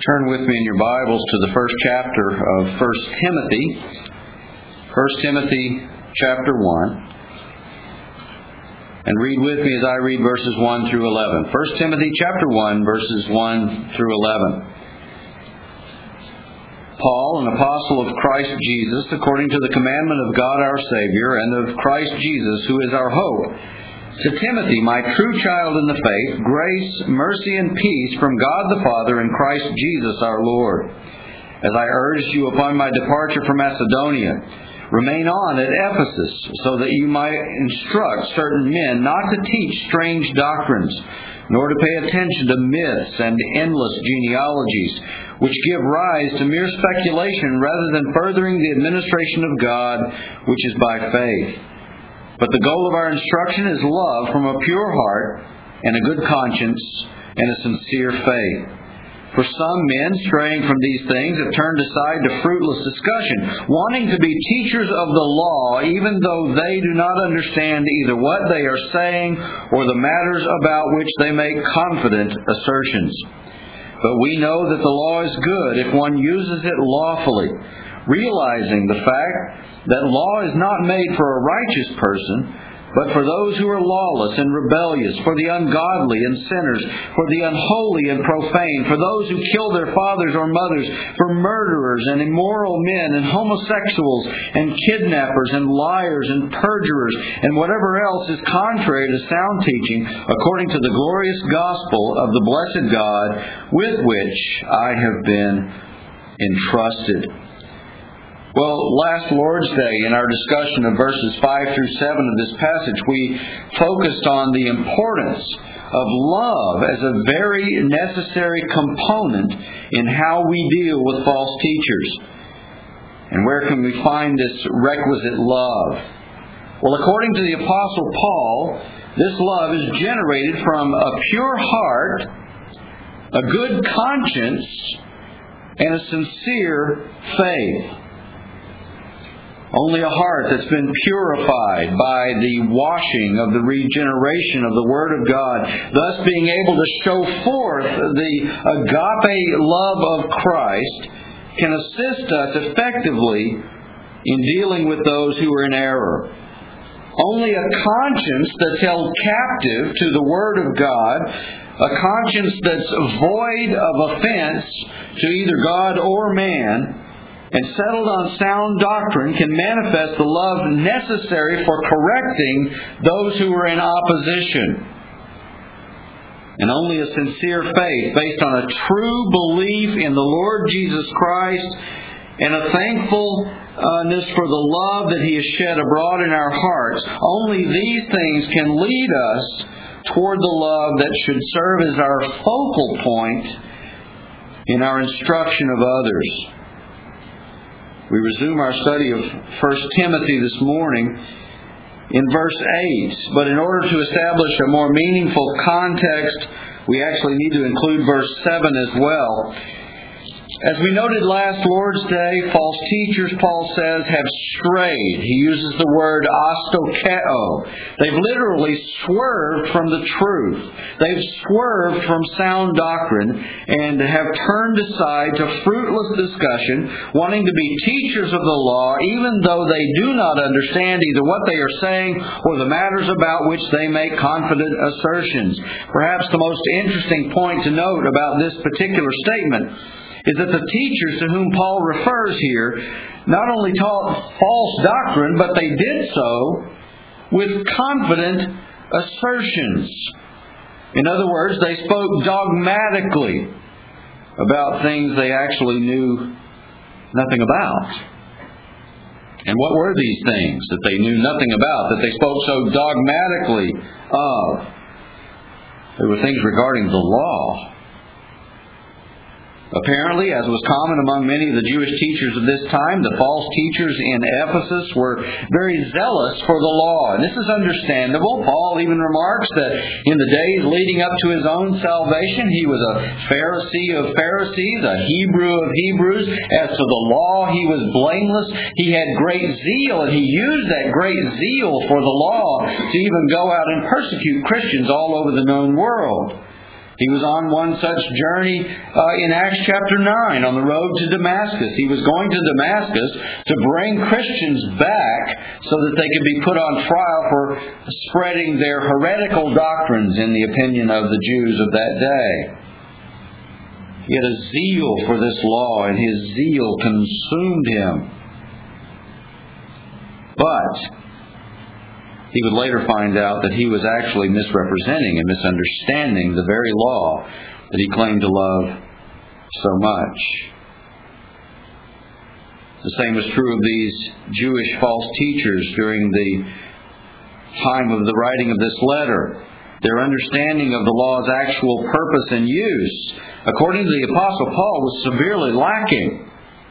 Turn with me in your Bibles to the first chapter of 1 Timothy. 1 Timothy chapter 1. And read with me as I read verses 1 through 11. 1 Timothy chapter 1, verses 1 through 11. Paul, an apostle of Christ Jesus, according to the commandment of God our Savior, and of Christ Jesus, who is our hope, to Timothy, my true child in the faith, grace, mercy, and peace from God the Father and Christ Jesus our Lord. As I urged you upon my departure from Macedonia, remain on at Ephesus, so that you might instruct certain men not to teach strange doctrines, nor to pay attention to myths and endless genealogies, which give rise to mere speculation rather than furthering the administration of God, which is by faith. But the goal of our instruction is love from a pure heart and a good conscience and a sincere faith. For some men, straying from these things, have turned aside to fruitless discussion, wanting to be teachers of the law, even though they do not understand either what they are saying or the matters about which they make confident assertions. But we know that the law is good if one uses it lawfully, realizing the fact that law is not made for a righteous person, but for those who are lawless and rebellious, for the ungodly and sinners, for the unholy and profane, for those who kill their fathers or mothers, for murderers and immoral men and homosexuals and kidnappers and liars and perjurers and whatever else is contrary to sound teaching, according to the glorious gospel of the blessed God, with which I have been entrusted. Well, last Lord's Day, in our discussion of verses 5 through 7 of this passage, we focused on the importance of love as a very necessary component in how we deal with false teachers. And where can we find this requisite love? Well, according to the Apostle Paul, this love is generated from a pure heart, a good conscience, and a sincere faith. Only a heart that's been purified by the washing of the regeneration of the Word of God, thus being able to show forth the agape love of Christ, can assist us effectively in dealing with those who are in error. Only a conscience that's held captive to the Word of God, a conscience that's void of offense to either God or man, and settled on sound doctrine, can manifest the love necessary for correcting those who are in opposition. And only a sincere faith based on a true belief in the Lord Jesus Christ and a thankfulness for the love that He has shed abroad in our hearts, only these things can lead us toward the love that should serve as our focal point in our instruction of others. We resume our study of 1 Timothy this morning in verse 8. But in order to establish a more meaningful context, we actually need to include verse 7 as well. As we noted last Lord's Day, false teachers, Paul says, have strayed. He uses the word astokeo. They've literally swerved from the truth. They've swerved from sound doctrine and have turned aside to fruitless discussion, wanting to be teachers of the law, even though they do not understand either what they are saying or the matters about which they make confident assertions. Perhaps the most interesting point to note about this particular statement is that the teachers to whom Paul refers here not only taught false doctrine, but they did so with confident assertions. In other words, they spoke dogmatically about things they actually knew nothing about. And what were these things that they knew nothing about, that they spoke so dogmatically of? They were things regarding the law. Apparently, as was common among many of the Jewish teachers of this time, the false teachers in Ephesus were very zealous for the law. And this is understandable. Paul even remarks that in the days leading up to his own salvation, he was a Pharisee of Pharisees, a Hebrew of Hebrews. As to the law, he was blameless. He had great zeal, and he used that great zeal for the law to even go out and persecute Christians all over the known world. He was on one such journey in Acts chapter 9 on the road to Damascus. He was going to Damascus to bring Christians back so that they could be put on trial for spreading their heretical doctrines in the opinion of the Jews of that day. He had a zeal for this law, and his zeal consumed him. But he would later find out that he was actually misrepresenting and misunderstanding the very law that he claimed to love so much. The same was true of these Jewish false teachers during the time of the writing of this letter. Their understanding of the law's actual purpose and use, according to the Apostle Paul, was severely lacking.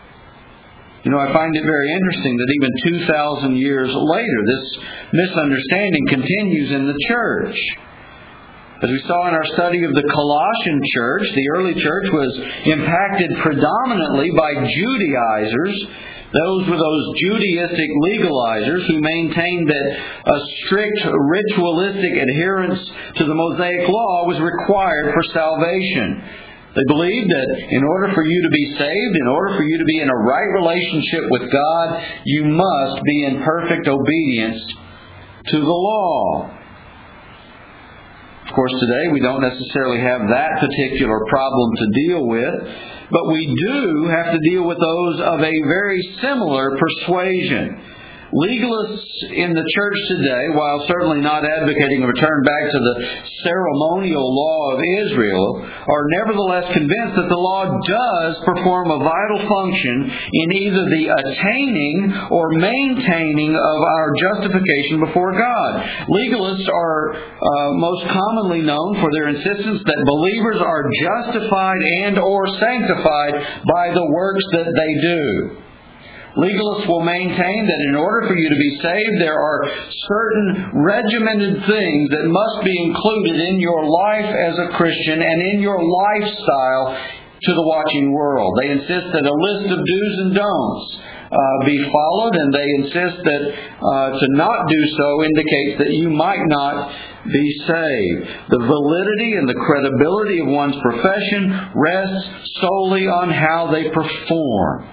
I find it very interesting that even 2,000 years later, this misunderstanding continues in the church. As we saw in our study of the Colossian church, the early church was impacted predominantly by Judaizers. Those were those Judaistic legalizers who maintained that a strict ritualistic adherence to the Mosaic law was required for salvation. They believed that in order for you to be saved, in order for you to be in a right relationship with God, you must be in perfect obedience to the law. Of course, today we don't necessarily have that particular problem to deal with, but we do have to deal with those of a very similar persuasion. Legalists in the church today, while certainly not advocating a return back to the ceremonial law of Israel, are nevertheless convinced that the law does perform a vital function in either the attaining or maintaining of our justification before God. Legalists are most commonly known for their insistence that believers are justified and or sanctified by the works that they do. Legalists will maintain that in order for you to be saved, there are certain regimented things that must be included in your life as a Christian and in your lifestyle to the watching world. They insist that a list of do's and don'ts be followed, and they insist that to not do so indicates that you might not be saved. The validity and the credibility of one's profession rests solely on how they perform,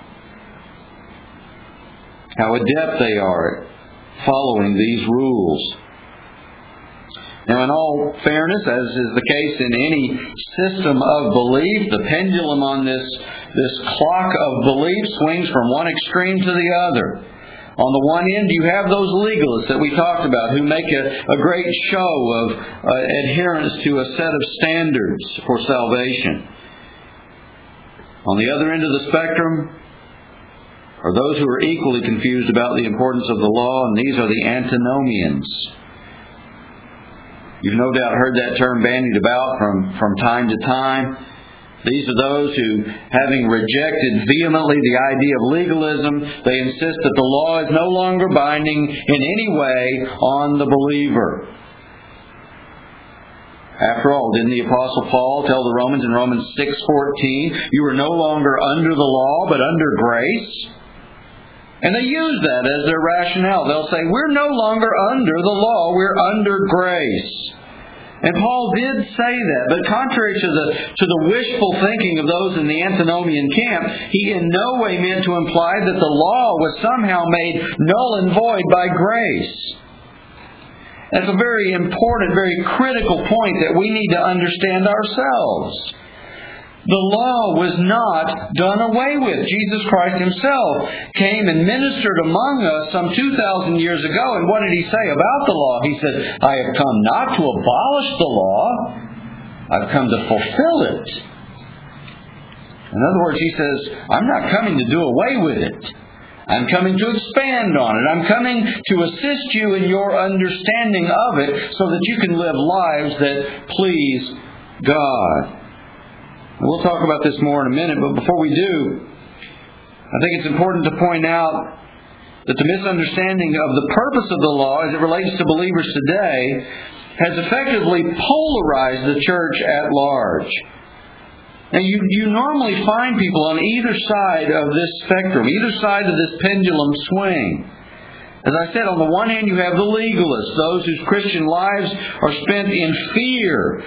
how adept they are at following these rules. Now, in all fairness, as is the case in any system of belief, the pendulum on this clock of belief swings from one extreme to the other. On the one end, you have those legalists that we talked about who make a great show of adherence to a set of standards for salvation. On the other end of the spectrum are those who are equally confused about the importance of the law, and these are the antinomians. You've no doubt heard that term bandied about from time to time. These are those who, having rejected vehemently the idea of legalism, they insist that the law is no longer binding in any way on the believer. After all, didn't the Apostle Paul tell the Romans in Romans 6:14, you are no longer under the law, but under grace? And they use that as their rationale. They'll say, we're no longer under the law, we're under grace. And Paul did say that, but contrary to the wishful thinking of those in the antinomian camp, he in no way meant to imply that the law was somehow made null and void by grace. That's a very important, very critical point that we need to understand ourselves. The law was not done away with. Jesus Christ Himself came and ministered among us some 2,000 years ago. And what did He say about the law? He said, I have come not to abolish the law, I've come to fulfill it. In other words, He says, I'm not coming to do away with it. I'm coming to expand on it. I'm coming to assist you in your understanding of it so that you can live lives that please God. We'll talk about this more in a minute, but before we do, I think it's important to point out that the misunderstanding of the purpose of the law as it relates to believers today has effectively polarized the church at large. Now, you normally find people on either side of this spectrum, either side of this pendulum swing. As I said, on the one hand you have the legalists, those whose Christian lives are spent in fear.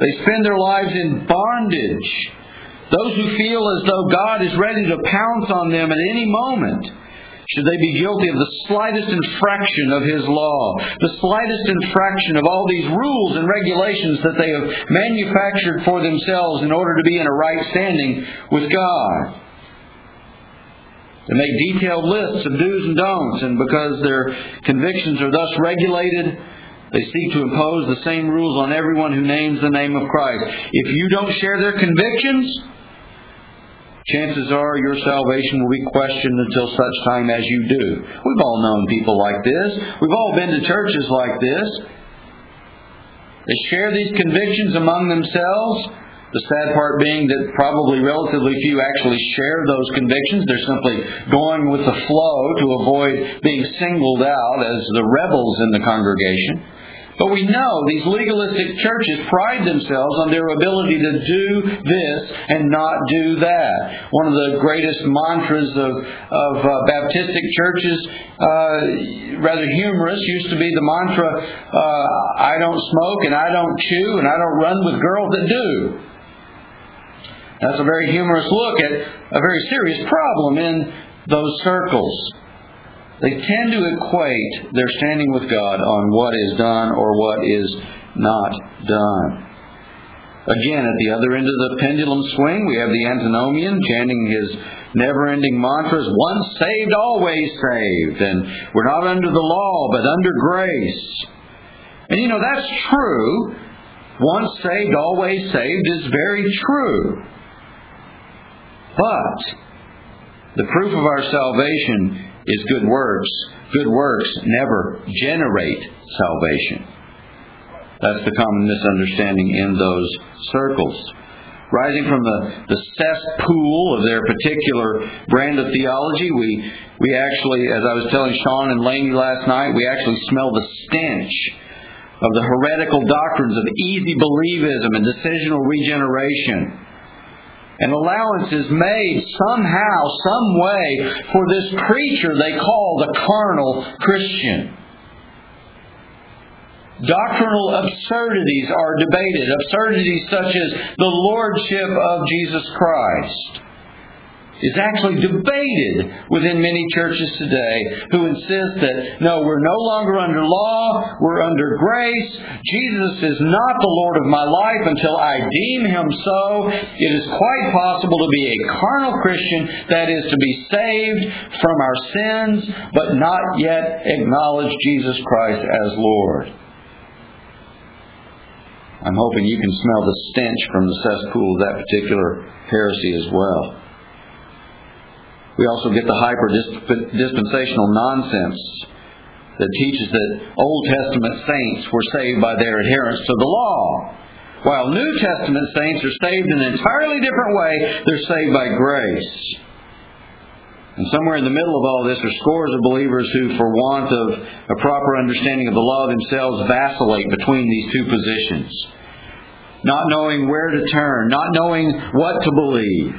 They spend their lives in bondage. Those who feel as though God is ready to pounce on them at any moment, should they be guilty of the slightest infraction of His law, the slightest infraction of all these rules and regulations that they have manufactured for themselves in order to be in a right standing with God. They make detailed lists of do's and don'ts, and because their convictions are thus regulated, they seek to impose the same rules on everyone who names the name of Christ. If you don't share their convictions, chances are your salvation will be questioned until such time as you do. We've all known people like this. We've all been to churches like this. They share these convictions among themselves. The sad part being that probably relatively few actually share those convictions. They're simply going with the flow to avoid being singled out as the rebels in the congregation. But we know these legalistic churches pride themselves on their ability to do this and not do that. One of the greatest mantras of Baptistic churches, rather humorous, used to be the mantra, I don't smoke and I don't chew and I don't run with girls that do. That's a very humorous look at a very serious problem in those circles. They tend to equate their standing with God on what is done or what is not done. Again, at the other end of the pendulum swing, we have the antinomian chanting his never-ending mantras, once saved, always saved, and we're not under the law, but under grace. And that's true. Once saved, always saved is very true. But the proof of our salvation is good works. Good works never generate salvation. That's the common misunderstanding in those circles. Rising from the cesspool of their particular brand of theology, we actually, as I was telling Sean and Laney last night, we actually smell the stench of the heretical doctrines of easy believism and decisional regeneration. And allowance is made somehow, some way, for this creature they call the carnal Christian. Doctrinal absurdities are debated. Absurdities such as the Lordship of Jesus Christ is actually debated within many churches today who insist that, no, we're no longer under law, we're under grace. Jesus is not the Lord of my life until I deem Him so. It is quite possible to be a carnal Christian, that is, to be saved from our sins, but not yet acknowledge Jesus Christ as Lord. I'm hoping you can smell the stench from the cesspool of that particular heresy as well. We also get the hyper-dispensational nonsense that teaches that Old Testament saints were saved by their adherence to the law, while New Testament saints are saved in an entirely different way. They're saved by grace. And somewhere in the middle of all this are scores of believers who, for want of a proper understanding of the law themselves, vacillate between these two positions, not knowing where to turn, not knowing what to believe.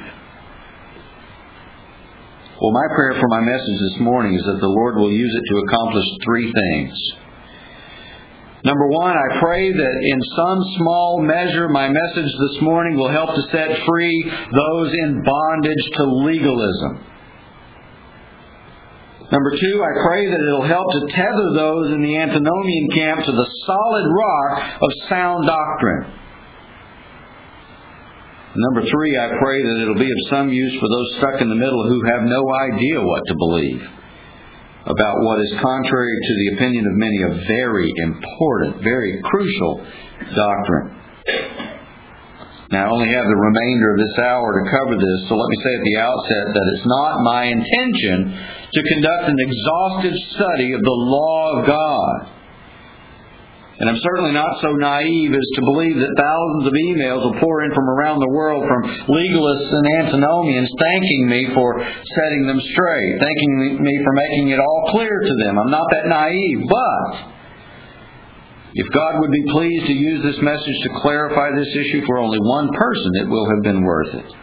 Well, my prayer for my message this morning is that the Lord will use it to accomplish three things. Number one, I pray that in some small measure my message this morning will help to set free those in bondage to legalism. Number two, I pray that it'll help to tether those in the antinomian camp to the solid rock of sound doctrine. Number three, I pray that it'll be of some use for those stuck in the middle who have no idea what to believe about what is contrary to the opinion of many, a very important, very crucial doctrine. Now, I only have the remainder of this hour to cover this, so let me say at the outset that it's not my intention to conduct an exhaustive study of the law of God. And I'm certainly not so naive as to believe that thousands of emails will pour in from around the world from legalists and antinomians thanking me for setting them straight, thanking me for making it all clear to them. I'm not that naive, but if God would be pleased to use this message to clarify this issue for only one person, it will have been worth it.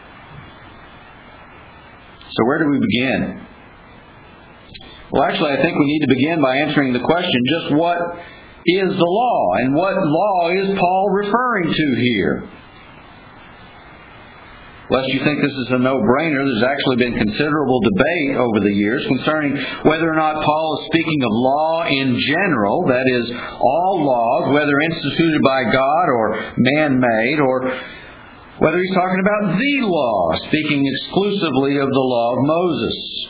So where do we begin? Well, actually, I think we need to begin by answering the question, just what is the law. And what law is Paul referring to here? Lest you think this is a no-brainer, there's actually been considerable debate over the years concerning whether or not Paul is speaking of law in general, that is, all laws, whether instituted by God or man-made, or whether he's talking about the law, speaking exclusively of the law of Moses.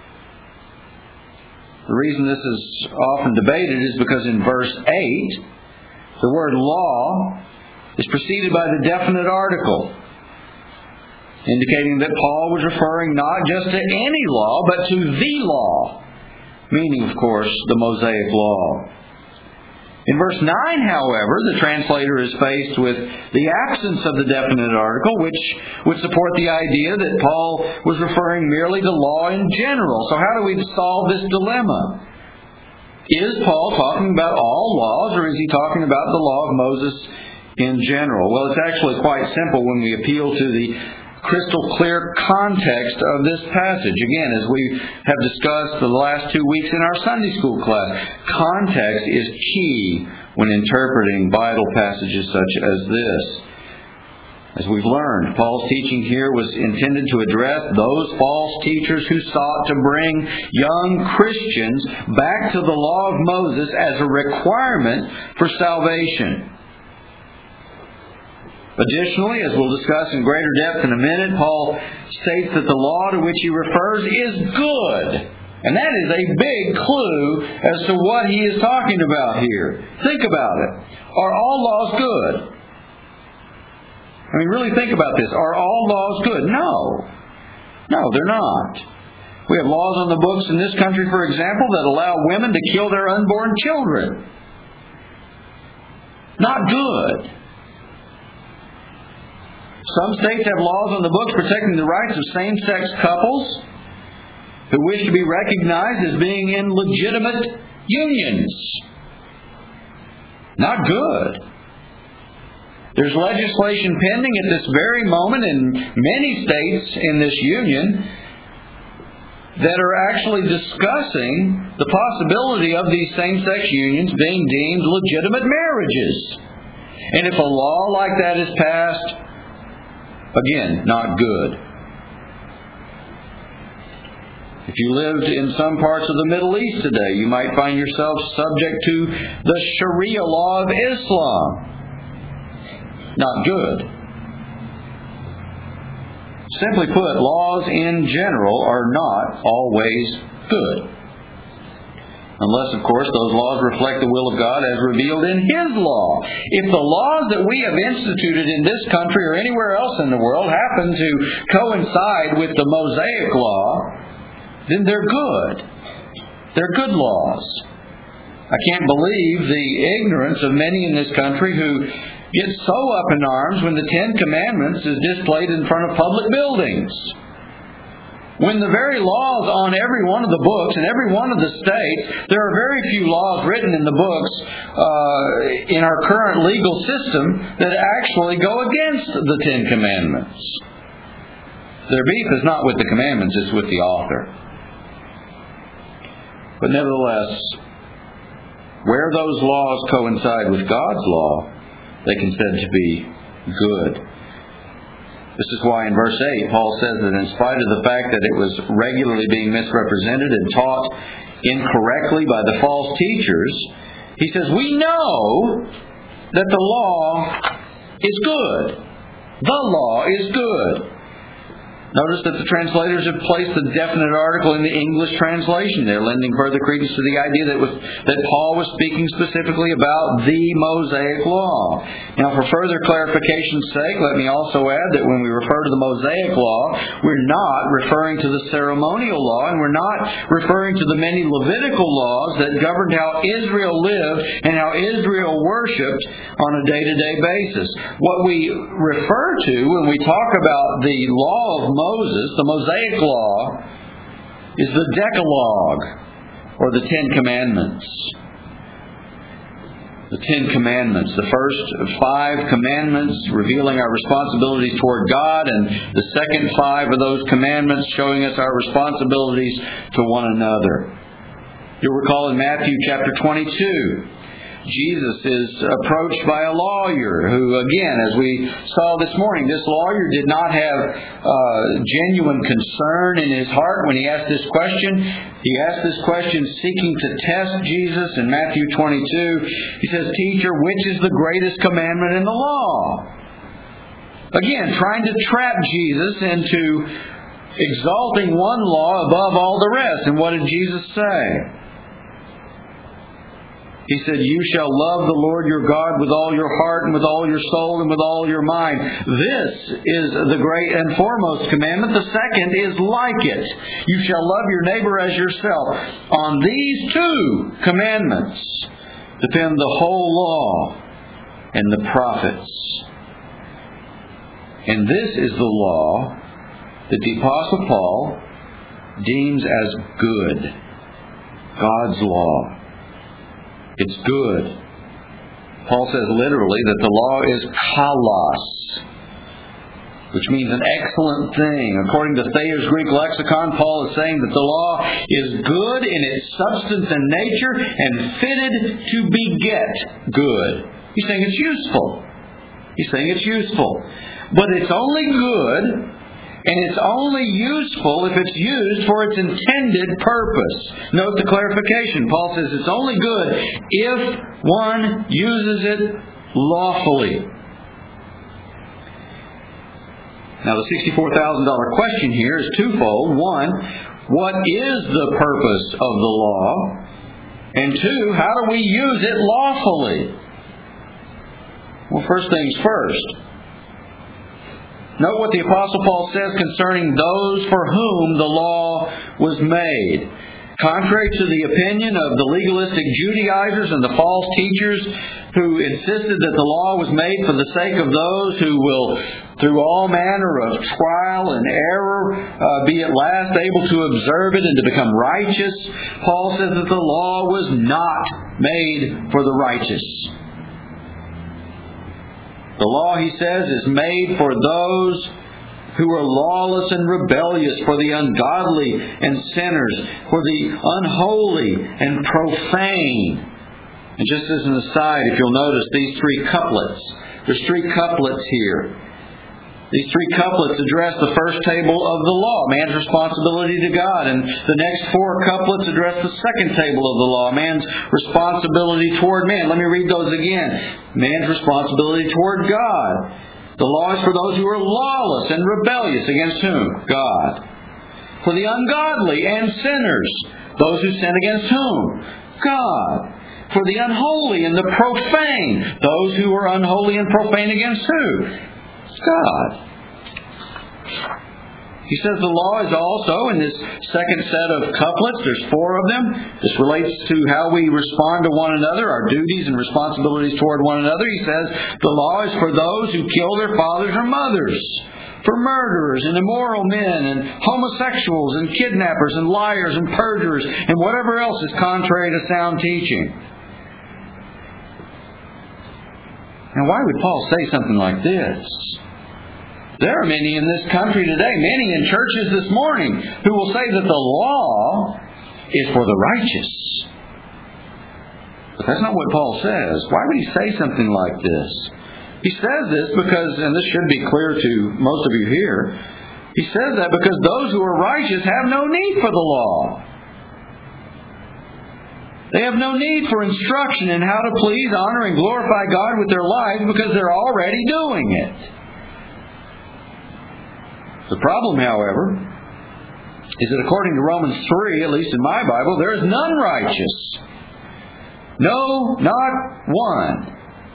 The reason this is often debated is because in verse 8, the word law is preceded by the definite article, indicating that Paul was referring not just to any law, but to the law, meaning, of course, the Mosaic law. In verse 9, however, the translator is faced with the absence of the definite article, which would support the idea that Paul was referring merely to law in general. So how do we solve this dilemma? Is Paul talking about all laws, or is he talking about the law of Moses in general? Well, it's actually quite simple when we appeal to the crystal clear context of this passage. Again, as we have discussed the last 2 weeks in our Sunday school class, context is key when interpreting vital passages such as this. As we've learned, Paul's teaching here was intended to address those false teachers who sought to bring young Christians back to the law of Moses as a requirement for salvation. Additionally, as we'll discuss in greater depth in a minute, Paul states that the law to which he refers is good. And that is a big clue as to what he is talking about here. Think about it. Are all laws good? I mean, really think about this. Are all laws good? No. No, they're not. We have laws on the books in this country, for example, that allow women to kill their unborn children. Not good. Some states have laws on the books protecting the rights of same-sex couples who wish to be recognized as being in legitimate unions. Not good. There's legislation pending at this very moment in many states in this union that are actually discussing the possibility of these same-sex unions being deemed legitimate marriages. And if a law like that is passed, again, not good. If you lived in some parts of the Middle East today, you might find yourself subject to the Sharia law of Islam. Not good. Simply put, laws in general are not always good. Unless, of course, those laws reflect the will of God as revealed in His law. If the laws that we have instituted in this country or anywhere else in the world happen to coincide with the Mosaic law, then they're good. They're good laws. I can't believe the ignorance of many in this country who get so up in arms when the Ten Commandments is displayed in front of public buildings. When the very laws on every one of the books in every one of the states, there are very few laws written in the books in our current legal system that actually go against the Ten Commandments. Their beef is not with the commandments, it's with the author. But nevertheless, where those laws coincide with God's law, they can be said to be good. This is why in verse 8, Paul says that in spite of the fact that it was regularly being misrepresented and taught incorrectly by the false teachers, he says, we know that the law is good. The law is good. Notice that the translators have placed the definite article in the English translation. They're lending further credence to the idea that Paul was speaking specifically about the Mosaic law. Now, for further clarification's sake, let me also add that when we refer to the Mosaic law, we're not referring to the ceremonial law, and we're not referring to the many Levitical laws that governed how Israel lived and how Israel worshipped on a day-to-day basis. What we refer to when we talk about the law of Moses, the Mosaic law, is the Decalogue, or the Ten Commandments. The Ten Commandments, the first 5 commandments revealing our responsibilities toward God, and the second 5 of those commandments showing us our responsibilities to one another. You'll recall in Matthew chapter 22, Jesus is approached by a lawyer who, again, as we saw this morning, this lawyer did not have genuine concern in his heart when he asked this question. He asked this question seeking to test Jesus. In Matthew 22, he says, "Teacher, which is the greatest commandment in the law?" Again, trying to trap Jesus into exalting one law above all the rest. And what did Jesus say? He said, "You shall love the Lord your God with all your heart and with all your soul and with all your mind. This is the great and foremost commandment. The second is like it. You shall love your neighbor as yourself. On these two commandments depend the whole law and the prophets." And this is the law that the Apostle Paul deems as good. God's law. It's good. Paul says literally that the law is kalos, which means an excellent thing. According to Thayer's Greek lexicon, Paul is saying that the law is good in its substance and nature and fitted to beget good. He's saying it's useful. He's saying it's useful. But it's only good, and it's only useful if it's used for its intended purpose. Note the clarification. Paul says it's only good if one uses it lawfully. Now the $64,000 question here is twofold. One, what is the purpose of the law? And two, how do we use it lawfully? Well, first things first. Note what the Apostle Paul says concerning those for whom the law was made. Contrary to the opinion of the legalistic Judaizers and the false teachers who insisted that the law was made for the sake of those who will, through all manner of trial and error, be at last able to observe it and to become righteous, Paul says that the law was not made for the righteous. The law, he says, is made for those who are lawless and rebellious, for the ungodly and sinners, for the unholy and profane. And just as an aside, if you'll notice these three couplets, there's three couplets here. These three couplets address the first table of the law, man's responsibility to God. And the next four couplets address the second table of the law, man's responsibility toward man. Let me read those again. Man's responsibility toward God. The law is for those who are lawless and rebellious. Against whom? God. For the ungodly and sinners. Those who sin against whom? God. For the unholy and the profane. Those who are unholy and profane against who? God. He says the law is also, in this second set of couplets, there's four of them. This relates to how we respond to one another, our duties and responsibilities toward one another. He says the law is for those who kill their fathers or mothers, for murderers and immoral men and homosexuals and kidnappers and liars and perjurers and whatever else is contrary to sound teaching. Now, why would Paul say something like this? There are many in this country today, many in churches this morning, who will say that the law is for the righteous. But that's not what Paul says. Why would he say something like this? He says this because, and this should be clear to most of you here, he says that because those who are righteous have no need for the law. They have no need for instruction in how to please, honor, and glorify God with their lives because they're already doing it. The problem, however, is that according to Romans 3, at least in my Bible, there is none righteous. No, not one.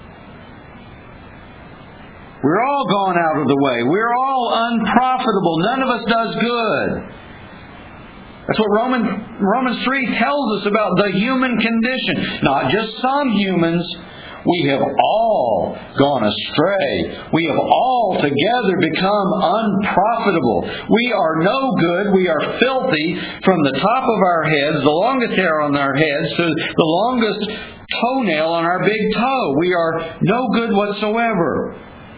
We're all gone out of the way. We're all unprofitable. None of us does good. That's what Romans 3 tells us about the human condition. Not just some humans. We have all gone astray. We have all together become unprofitable. We are no good. We are filthy from the top of our heads, the longest hair on our heads, to the longest toenail on our big toe. We are no good whatsoever.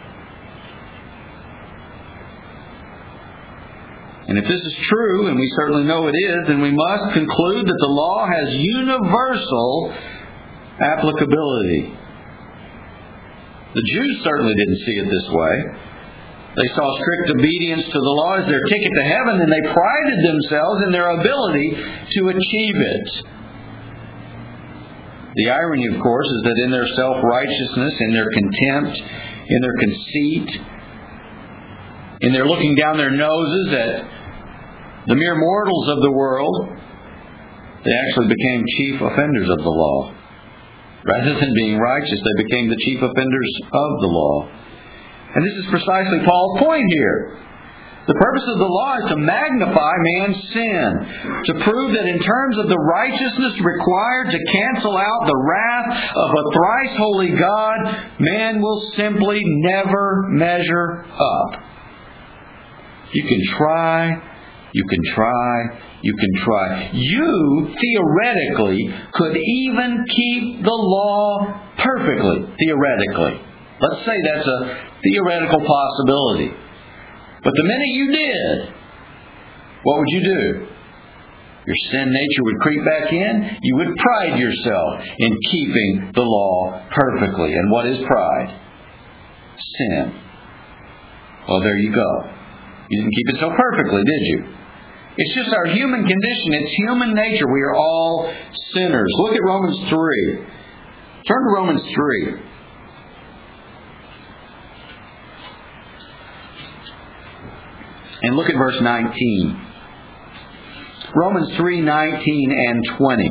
And if this is true, and we certainly know it is, then we must conclude that the law has universal applicability. The Jews certainly didn't see it this way. They saw strict obedience to the law as their ticket to heaven, and they prided themselves in their ability to achieve it. The irony, of course, is that in their self-righteousness, in their contempt, in their conceit, in their looking down their noses at the mere mortals of the world, they actually became chief offenders of the law. Rather than being righteous, they became the chief offenders of the law. And this is precisely Paul's point here. The purpose of the law is to magnify man's sin, to prove that in terms of the righteousness required to cancel out the wrath of a thrice holy God, man will simply never measure up. You can try, you can try, you can try. You, theoretically, could even keep the law perfectly, theoretically. Let's say that's a theoretical possibility. But the minute you did, what would you do? Your sin nature would creep back in. You would pride yourself in keeping the law perfectly. And what is pride? Sin. Well, there you go. You didn't keep it so perfectly, did you? It's just our human condition. It's human nature. We are all sinners. Look at Romans 3. Turn to Romans 3. And look at verse 19. Romans 3:19 and 20.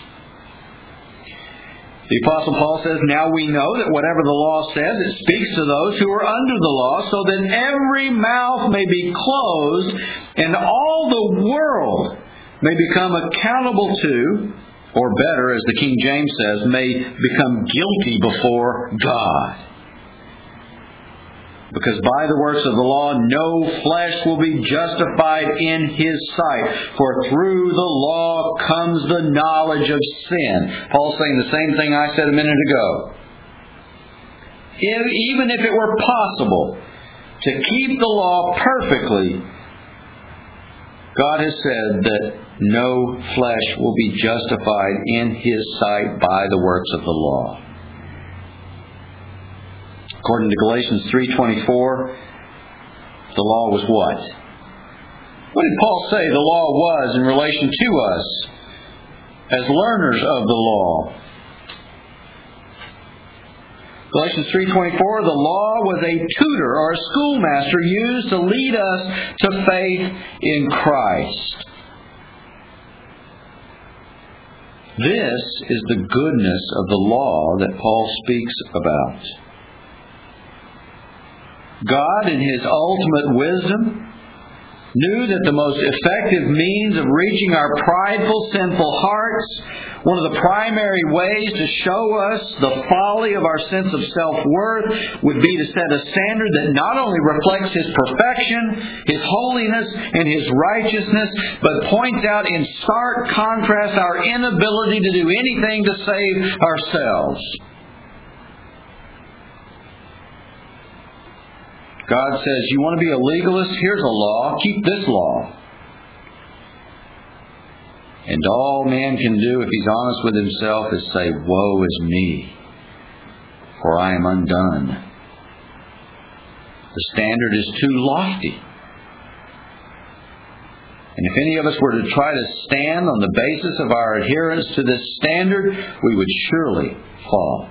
The Apostle Paul says, "Now we know that whatever the law says, it speaks to those who are under the law, so that every mouth may be closed, and all the world may become accountable to," or better, as the King James says, may become guilty before God. Because by the works of the law, no flesh will be justified in His sight. For through the law comes the knowledge of sin. Paul's saying the same thing I said a minute ago. Even if it were possible to keep the law perfectly, God has said that no flesh will be justified in His sight by the works of the law. According to Galatians 3:24, the law was what? What did Paul say the law was in relation to us as learners of the law? Galatians 3:24, the law was a tutor or a schoolmaster used to lead us to faith in Christ. This is the goodness of the law that Paul speaks about. God, in His ultimate wisdom, knew that the most effective means of reaching our prideful, sinful hearts, one of the primary ways to show us the folly of our sense of self-worth, would be to set a standard that not only reflects His perfection, His holiness, and His righteousness, but points out in stark contrast our inability to do anything to save ourselves. God says, you want to be a legalist? Here's a law. Keep this law. And all man can do, if he's honest with himself, is say, woe is me, for I am undone. The standard is too lofty. And if any of us were to try to stand on the basis of our adherence to this standard, we would surely fall.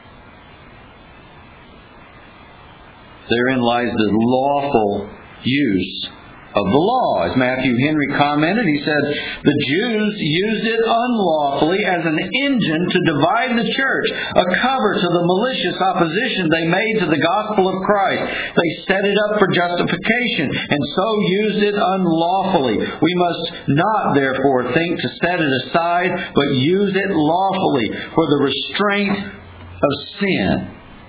Therein lies the lawful use of the law. As Matthew Henry commented, he said, the Jews used it unlawfully as an engine to divide the church, a cover to the malicious opposition they made to the gospel of Christ. They set it up for justification and so used it unlawfully. We must not, therefore, think to set it aside, but use it lawfully for the restraint of sin.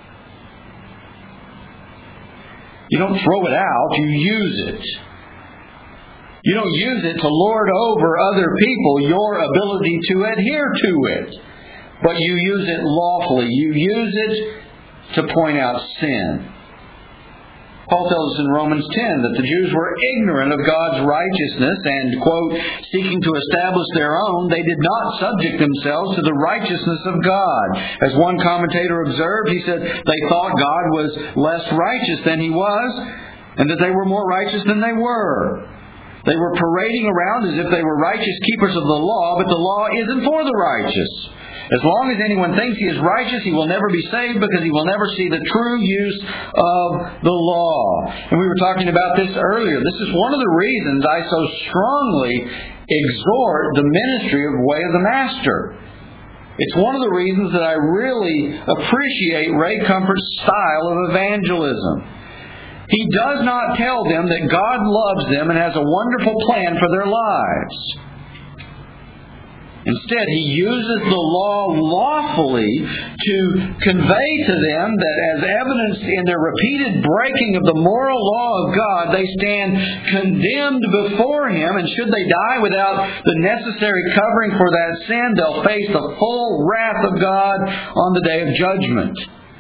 You don't throw it out, you use it. You don't use it to lord over other people your ability to adhere to it. But you use it lawfully. You use it to point out sin. Paul tells us in Romans 10 that the Jews were ignorant of God's righteousness and, quote, seeking to establish their own, they did not subject themselves to the righteousness of God. As one commentator observed, he said they thought God was less righteous than He was, and that they were more righteous than they were. They were parading around as if they were righteous keepers of the law, but the law isn't for the righteous. As long as anyone thinks he is righteous, he will never be saved because he will never see the true use of the law. And we were talking about this earlier. This is one of the reasons I so strongly exhort the ministry of Way of the Master. It's one of the reasons that I really appreciate Ray Comfort's style of evangelism. He does not tell them that God loves them and has a wonderful plan for their lives. Instead, He uses the law lawfully to convey to them that as evidenced in their repeated breaking of the moral law of God, they stand condemned before Him, and should they die without the necessary covering for that sin, they'll face the full wrath of God on the day of judgment.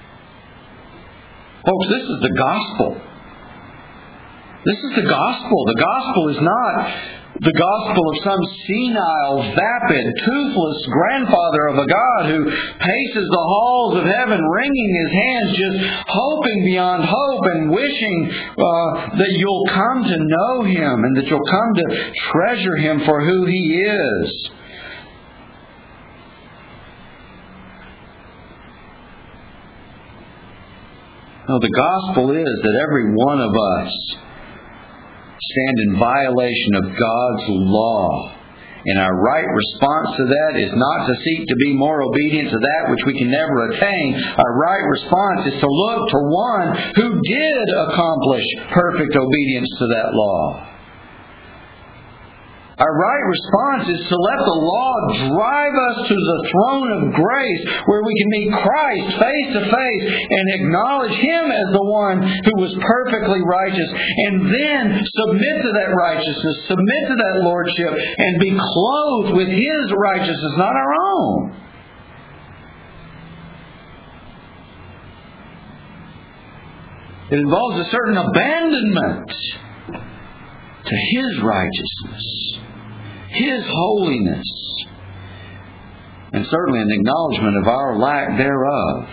Folks, this is the gospel. This is the gospel. The gospel is not the gospel of some senile, vapid, toothless grandfather of a God who paces the halls of heaven, wringing his hands, just hoping beyond hope and wishing that you'll come to know Him and that you'll come to treasure Him for who He is. No, the gospel is that every one of us stand in violation of God's law. And our right response to that is not to seek to be more obedient to that which we can never attain. Our right response is to look to one who did accomplish perfect obedience to that law. Our right response is to let the law drive us to the throne of grace where we can meet Christ face to face and acknowledge Him as the one who was perfectly righteous, and then submit to that righteousness, submit to that lordship, and be clothed with His righteousness, not our own. It involves a certain abandonment to His righteousness, His holiness, and certainly an acknowledgement of our lack thereof.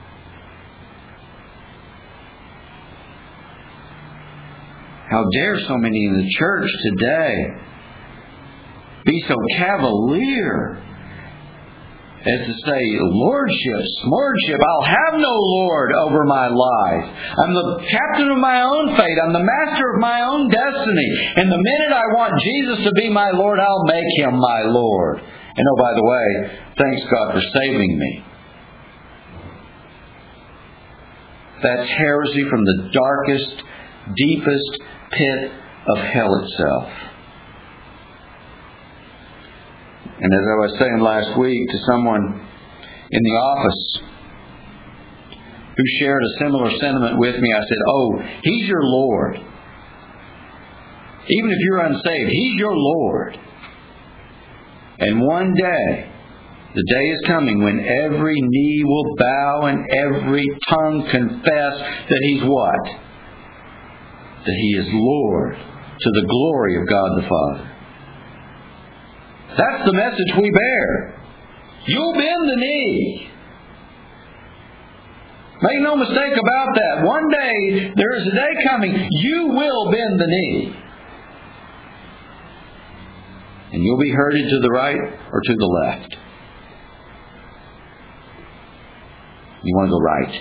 How dare so many in the church today be so cavalier as to say, lordship, I'll have no Lord over my life. I'm the captain of my own fate. I'm the master of my own destiny. And the minute I want Jesus to be my Lord, I'll make Him my Lord. And oh, by the way, thanks God for saving me. That's heresy from the darkest, deepest pit of hell itself. And as I was saying last week to someone in the office who shared a similar sentiment with me, I said, oh, He's your Lord. Even if you're unsaved, He's your Lord. And one day, the day is coming when every knee will bow and every tongue confess that He's what? That He is Lord, to the glory of God the Father. That's the message we bear. You'll bend the knee. Make no mistake about that. One day, there is a day coming, you will bend the knee. And you'll be herded to the right or to the left. You want to go right.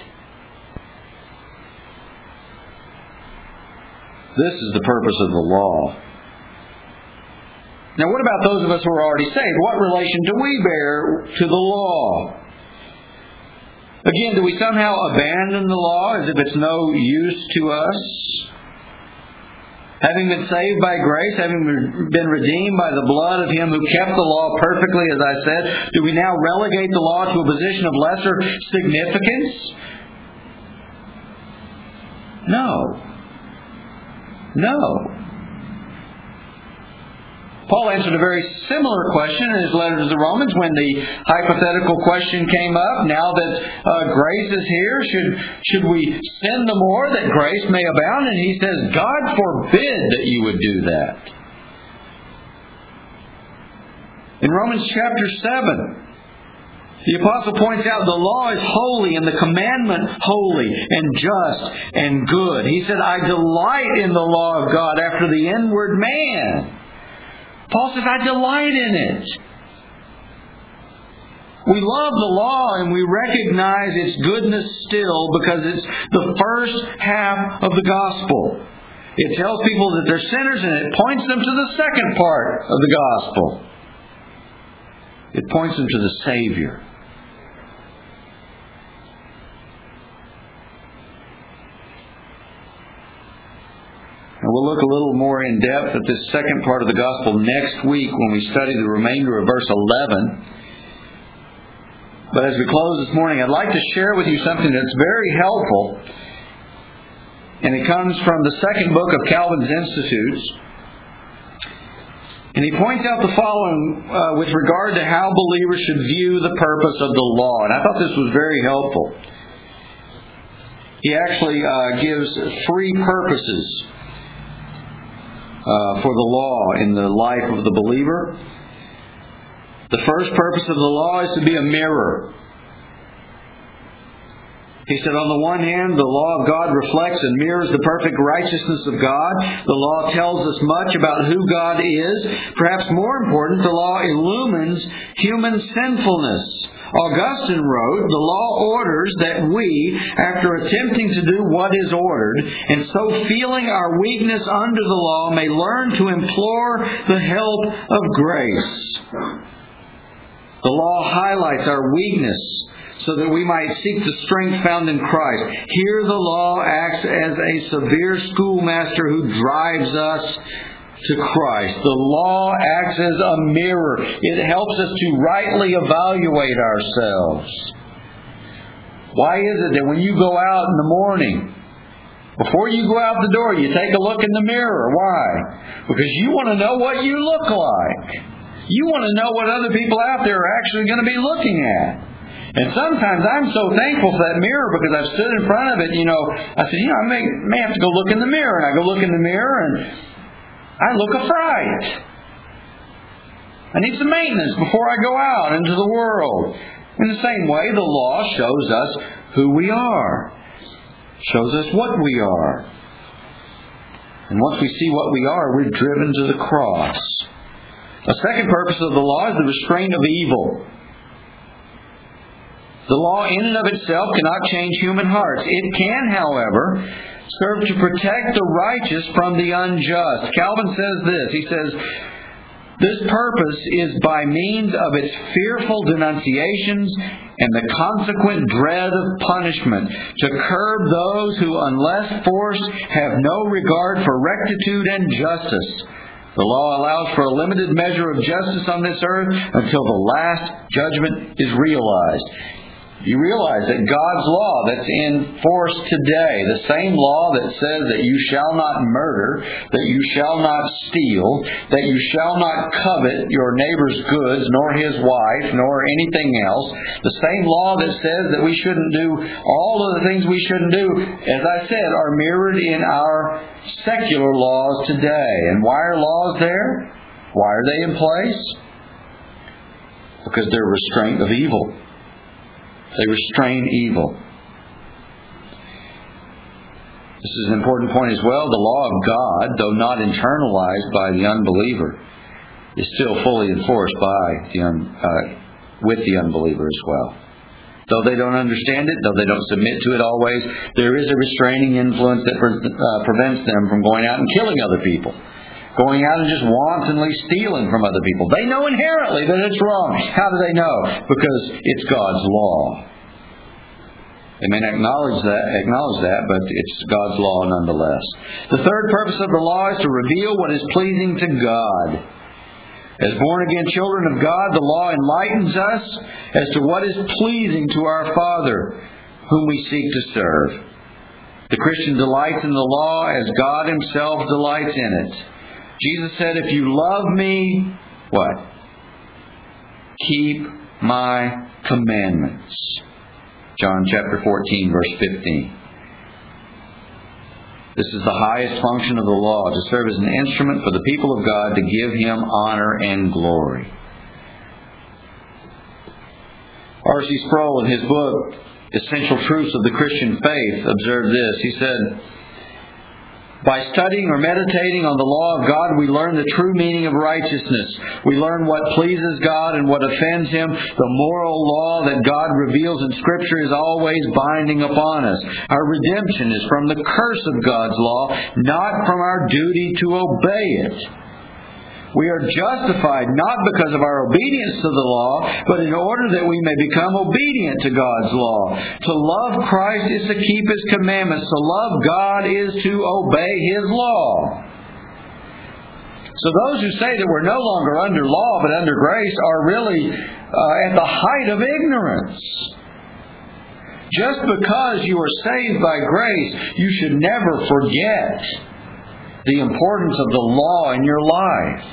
This is the purpose of the law. Now, what about those of us who are already saved? What relation do we bear to the law? Again, do we somehow abandon the law as if it's no use to us? Having been saved by grace, having been redeemed by the blood of Him who kept the law perfectly, as I said, do we now relegate the law to a position of lesser significance? No. Paul answered a very similar question in his letter to the Romans when the hypothetical question came up. Now that grace is here, should we sin the more that grace may abound? And he says, God forbid that you would do that. In Romans chapter 7, the apostle points out the law is holy and the commandment holy and just and good. He said, I delight in the law of God after the inward man. Paul says, I delight in it. We love the law and we recognize its goodness still because it's the first half of the gospel. It tells people that they're sinners and it points them to the second part of the gospel. It points them to the Savior. And we'll look a little more in depth at this second part of the gospel next week when we study the remainder of verse 11. But as we close this morning, I'd like to share with you something that's very helpful. And it comes from the second book of Calvin's Institutes. And he points out the following with regard to how believers should view the purpose of the law. And I thought this was very helpful. He actually gives three purposes for the law in the life of the believer. The first purpose of the law is to be a mirror. He said, on the one hand, the law of God reflects and mirrors the perfect righteousness of God. The law tells us much about who God is. Perhaps more important, the law illumines human sinfulness. Augustine wrote, the law orders that we, after attempting to do what is ordered, and so feeling our weakness under the law, may learn to implore the help of grace. The law highlights our weakness so that we might seek the strength found in Christ. Here the law acts as a severe schoolmaster who drives us to Christ. The law acts as a mirror. It helps us to rightly evaluate ourselves. Why is it that when you go out in the morning, before you go out the door, you take a look in the mirror? Why? Because you want to know what you look like. You want to know what other people out there are actually going to be looking at. And sometimes I'm so thankful for that mirror because I've stood in front of it, I said, I may have to go look in the mirror. And I go look in the mirror and I look a fright. I need some maintenance before I go out into the world. In the same way, the law shows us who we are. Shows us what we are. And once we see what we are, we're driven to the cross. A second purpose of the law is the restraint of evil. The law in and of itself cannot change human hearts. It can, however, serve to protect the righteous from the unjust. Calvin says this. He says, this purpose is by means of its fearful denunciations and the consequent dread of punishment, to curb those who, unless forced, have no regard for rectitude and justice. The law allows for a limited measure of justice on this earth until the last judgment is realized. You realize that God's law that's in force today, the same law that says that you shall not murder, that you shall not steal, that you shall not covet your neighbor's goods, nor his wife, nor anything else, the same law that says that we shouldn't do all of the things we shouldn't do, as I said, are mirrored in our secular laws today. And why are laws there? Why are they in place? Because they're restraint of evil. They restrain evil. This is an important point as well. The law of God, though not internalized by the unbeliever, is still fully enforced by with the unbeliever as well. Though they don't understand it, though they don't submit to it always, there is a restraining influence that prevents them from going out and killing other people. Going out and just wantonly stealing from other people. They know inherently that it's wrong. How do they know? Because it's God's law. They may not acknowledge that, but it's God's law nonetheless. The third purpose of the law is to reveal what is pleasing to God. As born-again children of God, the law enlightens us as to what is pleasing to our Father, whom we seek to serve. The Christian delights in the law as God Himself delights in it. Jesus said, if you love me, what? Keep my commandments. John chapter 14, verse 15. This is the highest function of the law, to serve as an instrument for the people of God to give Him honor and glory. R.C. Sproul, in his book, Essential Truths of the Christian Faith, observed this. He said, by studying or meditating on the law of God, we learn the true meaning of righteousness. We learn what pleases God and what offends Him. The moral law that God reveals in Scripture is always binding upon us. Our redemption is from the curse of God's law, not from our duty to obey it. We are justified not because of our obedience to the law, but in order that we may become obedient to God's law. To love Christ is to keep His commandments. To love God is to obey His law. So those who say that we're no longer under law but under grace are really at the height of ignorance. Just because you are saved by grace, you should never forget the importance of the law in your life.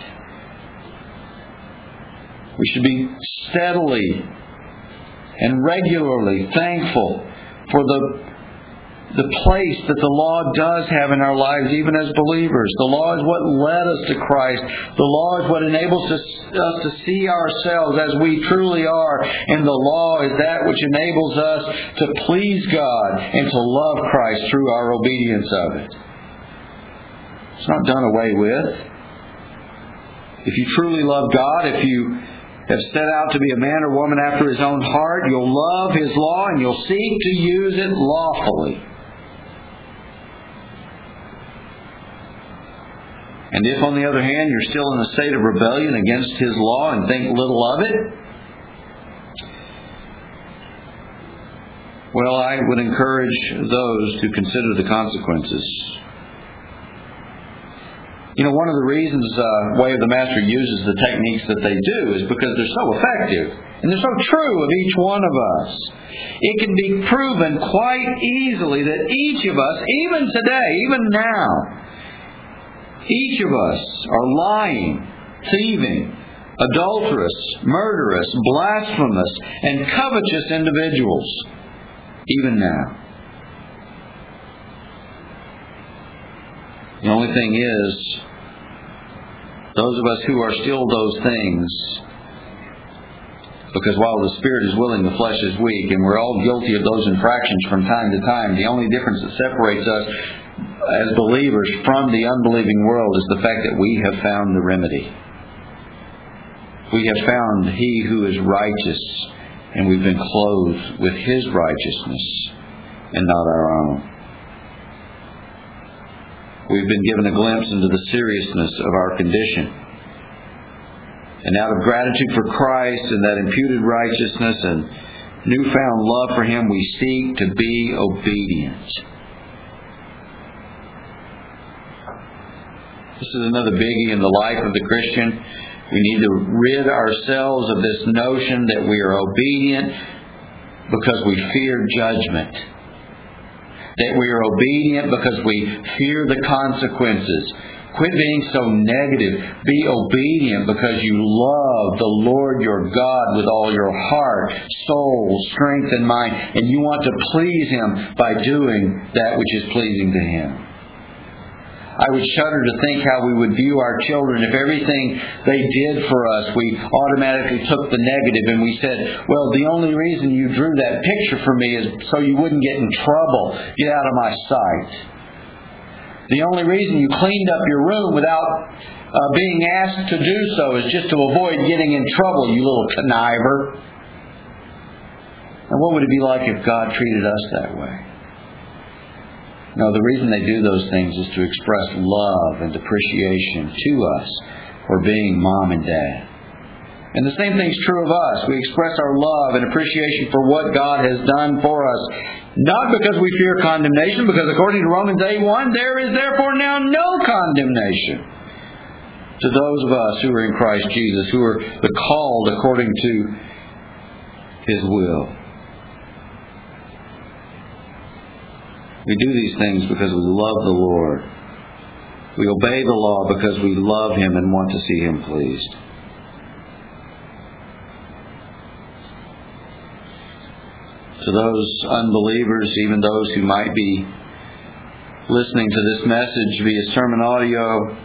We should be steadily and regularly thankful for the place that the law does have in our lives, even as believers. The law is what led us to Christ. The law is what enables us to see ourselves as we truly are. And the law is that which enables us to please God and to love Christ through our obedience of it. It's not done away with. If you truly love God, if you have set out to be a man or woman after His own heart, you'll love His law and you'll seek to use it lawfully. And if, on the other hand, you're still in a state of rebellion against His law and think little of it, well, I would encourage those to consider the consequences. You know, one of the reasons Way of the Master uses the techniques that they do is because they're so effective and they're so true of each one of us. It can be proven quite easily that each of us, even today, even now, each of us are lying, thieving, adulterous, murderous, blasphemous, and covetous individuals, even now. The only thing is, those of us who are still those things, because while the Spirit is willing, the flesh is weak, and we're all guilty of those infractions from time to time, the only difference that separates us as believers from the unbelieving world is the fact that we have found the remedy. We have found He who is righteous, and we've been clothed with His righteousness and not our own. We've been given a glimpse into the seriousness of our condition. And out of gratitude for Christ and that imputed righteousness and newfound love for Him, we seek to be obedient. This is another biggie in the life of the Christian. We need to rid ourselves of this notion that we are obedient because we fear judgment. That we are obedient because we fear the consequences. Quit being so negative. Be obedient because you love the Lord your God with all your heart, soul, strength, and mind. And you want to please Him by doing that which is pleasing to Him. I would shudder to think how we would view our children if everything they did for us, we automatically took the negative and we said, well, the only reason you drew that picture for me is so you wouldn't get in trouble. Get out of my sight. The only reason you cleaned up your room without being asked to do so is just to avoid getting in trouble, you little conniver. And what would it be like if God treated us that way? No, the reason they do those things is to express love and appreciation to us for being mom and dad. And the same thing's true of us. We express our love and appreciation for what God has done for us, not because we fear condemnation, because according to Romans 8:1, there is therefore now no condemnation to those of us who are in Christ Jesus, who are the called according to His will. We do these things because we love the Lord. We obey the law because we love Him and want to see Him pleased. To those unbelievers, even those who might be listening to this message via sermon audio,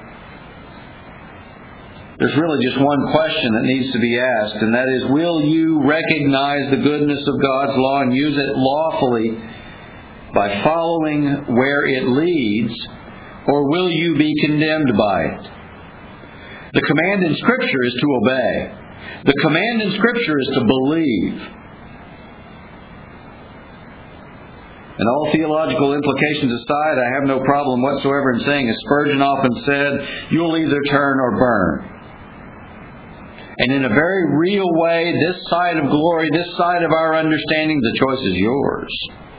there's really just one question that needs to be asked, and that is, will you recognize the goodness of God's law and use it lawfully by following where it leads, or will you be condemned by it? The command in Scripture is to obey. The command in Scripture is to believe. And all theological implications aside, I have no problem whatsoever in saying, as Spurgeon often said, you'll either turn or burn. And in a very real way, this side of glory, this side of our understanding, the choice is yours.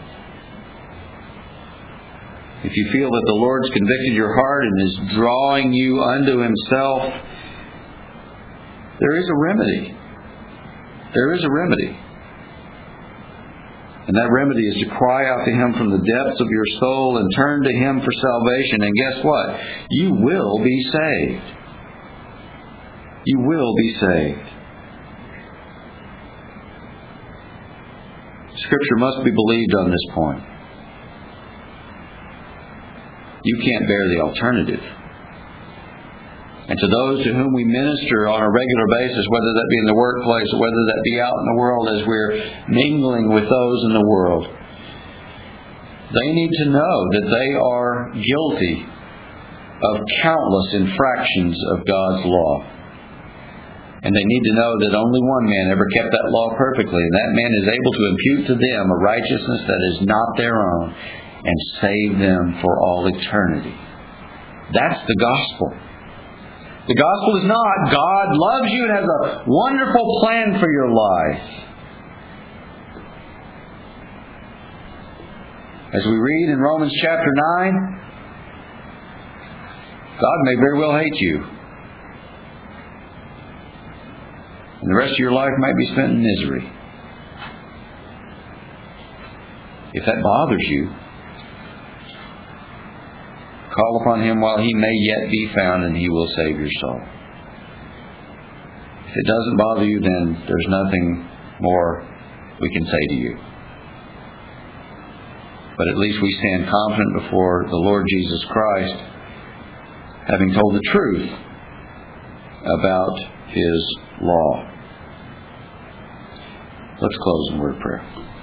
If you feel that the Lord's convicted your heart and is drawing you unto Himself, there is a remedy. There is a remedy. And that remedy is to cry out to Him from the depths of your soul and turn to Him for salvation. And guess what? You will be saved. You will be saved. Scripture must be believed on this point. You can't bear the alternative. And to those to whom we minister on a regular basis, whether that be in the workplace or whether that be out in the world as we're mingling with those in the world, they need to know that they are guilty of countless infractions of God's law. And they need to know that only one man ever kept that law perfectly, and that man is able to impute to them a righteousness that is not their own and save them for all eternity. That's the gospel. The gospel is not God loves you and has a wonderful plan for your life. As we read in Romans chapter 9, God may very well hate you. And the rest of your life might be spent in misery. If that bothers you, call upon Him while He may yet be found, and He will save your soul. If it doesn't bother you, then there's nothing more we can say to you. But at least we stand confident before the Lord Jesus Christ, having told the truth about His law. Let's close in word of prayer.